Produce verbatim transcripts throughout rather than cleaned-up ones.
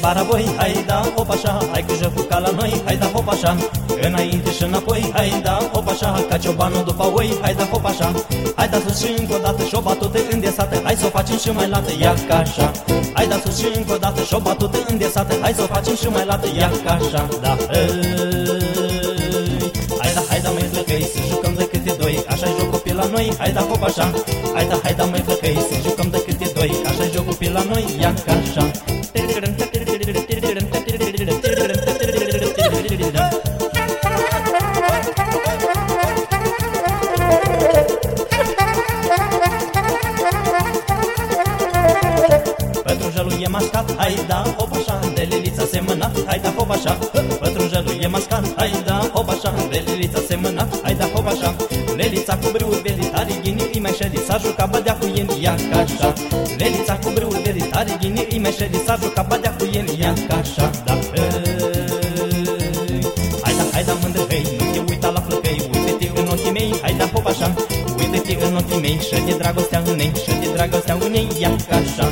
bara voi, hai da, hop așa, hai cu jocul ca la noi, hai da, hop așa, înainte și înapoi, hai da, hop așa, ca ciobanul după oi, hai da, hop așa, hai da sus și încă o dată și o batută îndesată, hai să o facem și mai lată, ia ca așa, hai da sus și încă o dată și o batută îndesată, hai să o facem și mai lată, ia ca așa, da, hai da, hai da, măi flăcăi, să jucăm de câte doi, așa-i jocul pe la noi, hai da, hop așa, hai da, hai da, măi flăcăi, să jucăm de câte doi, așa-i jocul pe la noi, ia ca așa. Pătrunjelul e mascat, hai da, hop așa, de lilița semănat, hai da, hop așa. Pătrunjelul e mascat, hai da, hop așa, de lilița semănat, hai da, hop așa. Lelița cu brâul velitare, ghini, îi mai șeli, s-a jucat badea cu el, ia ca așa. Lelița cu brâul velitare, ghini, îi mai șeli, s-a jucat badea cu el, ia ca așa, da. Hai da, hai da, mândră, hei, nu te uita la flăcăi, uite-te în ochii mei, hai da, hop așa. Uite-te în ochii mei, și de dragostea în ei, și de dragostea în ei, ia ca așa.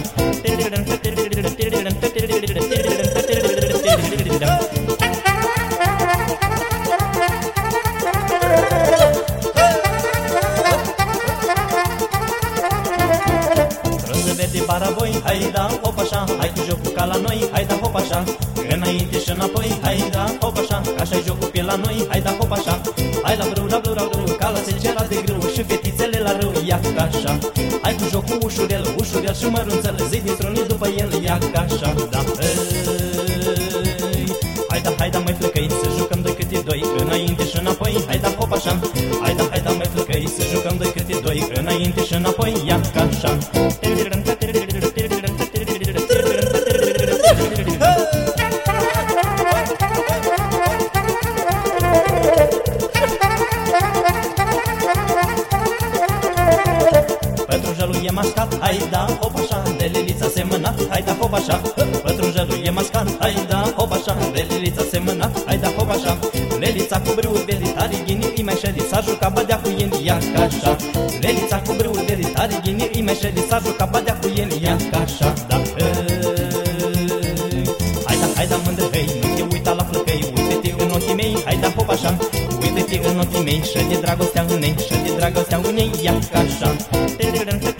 Verde bara voi, hai da, hop așa, hai cu jocul ca la noi, hai da, hop așa, înainte și înapoi, hai da, hop așa, așa-i jocul pe la noi, hai da, hop așa, hai la brâu, la brâu, la brâu, ca la selcera de grâu și fetițele la râu, ia ca așa, hai cu jocul ușurel, ușurel și mărunțel, zi dintr-o zi după el, ia ca așa, da, hai da, hai da, măi flăcăi, să jucăm de câte doi, înainte și înapoi, hai da, hop așa, hai da, hai da, măi flăcăi, să jucăm de câte doi, înainte și înapoi, ia ca așa. Pătrunjelul e mascat, hai da, hop așa, de lilița semănat, hai da, hop așa. Pătrunjelul e mascat, hai da, hop așa, de lilița semănat, hai da, hop așa. Lelița cu brâul velitare, ghini, îi mai șeli, s-a jucat badea cu el, ia ca așa. Lelița cu brâul velitare, ghini, îi mai șeli, s-a jucat badea cu el, ia ca așa, da. Hai da, hai da, mândră, hei, nu te uita la flăcăi, uite-te în ochii mei, hai da, hop așa. Uite-te în ochii mei, și de dragostea în ei, și de dragostea în ei, ia ca așa.